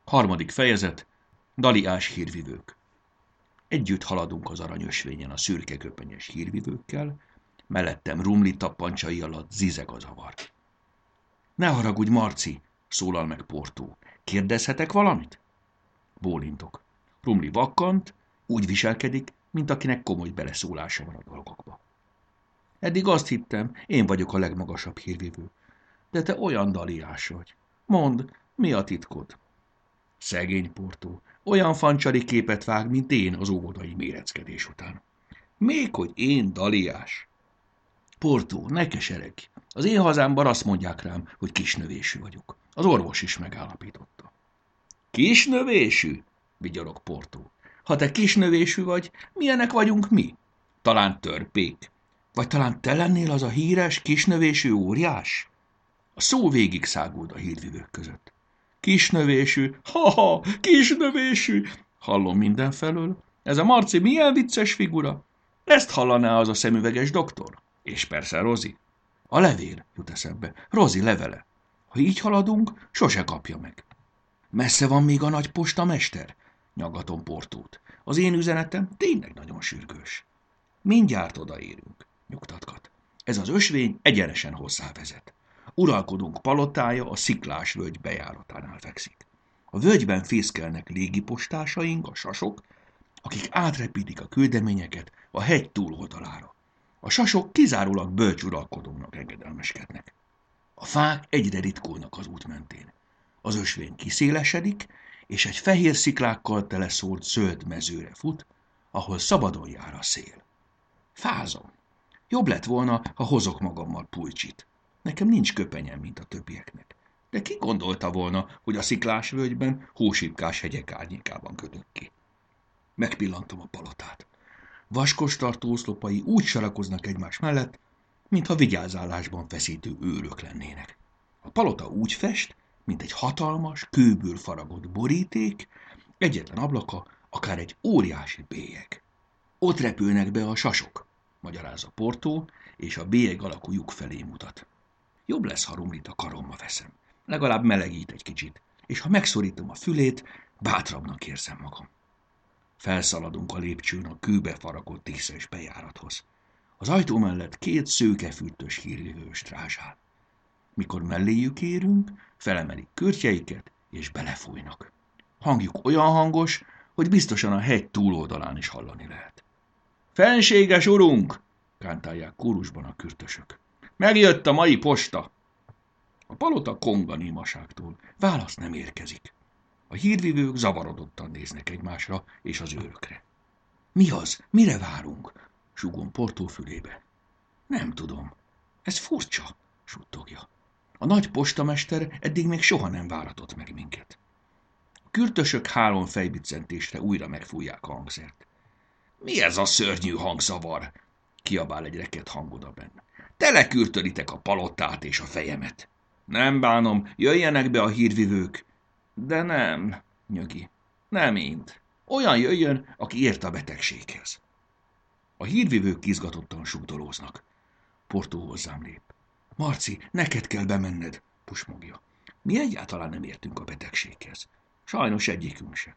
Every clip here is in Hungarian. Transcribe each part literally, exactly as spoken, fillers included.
Harmadik fejezet. Daliás hírvivők. Együtt haladunk az aranyösvényen a szürke köpenyes hírvivőkkel, mellettem Rumli tappancsai alatt zizeg a zavar. Ne haragudj, Marci, szólal meg Portó. Kérdezhetek valamit? Bólintok. Rumli vakkant, úgy viselkedik, mint akinek komoly beleszólása van a dolgokba. Eddig azt hittem, én vagyok a legmagasabb hírvivő. De te olyan daliás vagy. Mondd, mi a titkod? Szegény Portó. Olyan fancsari képet vág, mint én az óvodai méreckedés után. Még hogy én daliás. Portó, ne keseregj. Az én hazámban azt mondják rám, hogy kisnövésű vagyok. Az orvos is megállapította. Kisnövésű? Vigyorog Portó. Ha te kisnövésű vagy, milyenek vagyunk mi? Talán törpék? Vagy talán te lennél az a híres kisnövésű óriás? A szó végig száguld a hírvivők között. Kisnövésű, ha-ha, kisnövésű, hallom mindenfelől. Ez a Marci milyen vicces figura. Ezt hallaná az a szemüveges doktor. És persze Rozi. A levél jut eszembe, Rozi levele. Ha így haladunk, sose kapja meg. Messze van még a nagy postamester? Nyaggatom Portót. Az én üzenetem tényleg nagyon sürgős. Mindjárt odaérünk, nyugtatgat. Ez az ösvény egyenesen hozzávezet. Uralkodunk palotája a Sziklás völgy bejáratánál fekszik. A völgyben fészkelnek légipostásaink, a sasok, akik átrepítik a küldeményeket a hegy túloldalára. A sasok kizárólag bölcs uralkodónak engedelmeskednek. A fák egyre ritkulnak az út mentén. Az ösvény kiszélesedik, és egy fehér sziklákkal teleszórt zöld mezőre fut, ahol szabadon jár a szél. Fázom. Jobb lett volna, ha hozok magammal pulcsit. Nekem nincs köpenyem, mint a többieknek. De ki gondolta volna, hogy a Sziklás völgyben hósipkás hegyek árnyékában kötök ki? Megpillantom a palotát. Vaskos tartóoszlopai úgy sarakoznak egymás mellett, mintha vigyázálásban feszítő őrök lennének. A palota úgy fest, mint egy hatalmas, kőből faragott boríték, egyetlen ablaka, akár egy óriási bélyeg. Ott repülnek be a sasok, magyarázza Portó, és a bélyeg alakú lyuk felé mutat. Jobb lesz, ha Rumlit a karomba veszem. Legalább melegít egy kicsit, és ha megszorítom a fülét, bátrabbnak érzem magam. Felszaladunk a lépcsőn a kőbe faragott díszes bejárathoz. Az ajtó mellett két szőkefürtös hírvivő strázsál. Mikor melléjük érünk, felemelik kürtjeiket, és belefújnak. Hangjuk olyan hangos, hogy biztosan a hegy túloldalán is hallani lehet. Fenséges urunk! Kántálják kórusban a kürtösök. Megjött a mai posta! A palota kong a némaságtól. Válasz nem érkezik. A hírvivők zavarodottan néznek egymásra és az őrökre. Mi az? Mire várunk? Sugom Portó fülébe. Nem tudom. Ez furcsa, suttogja. A nagy postamester eddig még soha nem váratott meg minket. A kürtösök három fejbiccentésre újra megfújják a hangszert. Mi ez a szörnyű hangzavar? Kiabál egy reket hang odabenn. Telekürtölitek a palotát és a fejemet. Nem bánom, jöjjenek be a hírvivők. De nem, nyögi. Nem mind. Olyan jöjjön, aki ért a betegséghez. A hírvivők izgatottan sugdolóznak. Portó hozzám lép. Marci, neked kell bemenned, pusmogja. Mi egyáltalán nem értünk a betegséghez. Sajnos egyikünk se.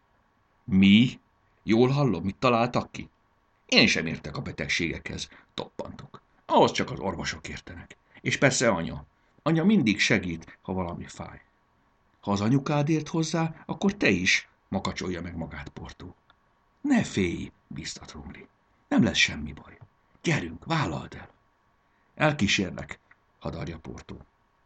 Mi? Jól hallom, mit találtak ki? Én sem értek a betegségekhez, toppantok. Ahhoz csak az orvosok értenek. És persze anya. Anya mindig segít, ha valami fáj. Ha az anyukád ért hozzá, akkor te is, makacsolja meg magát Portó. Ne félj, bíztat Rumli. Nem lesz semmi baj. Gyerünk, vállald el. Elkísérlek, hadarja Portó.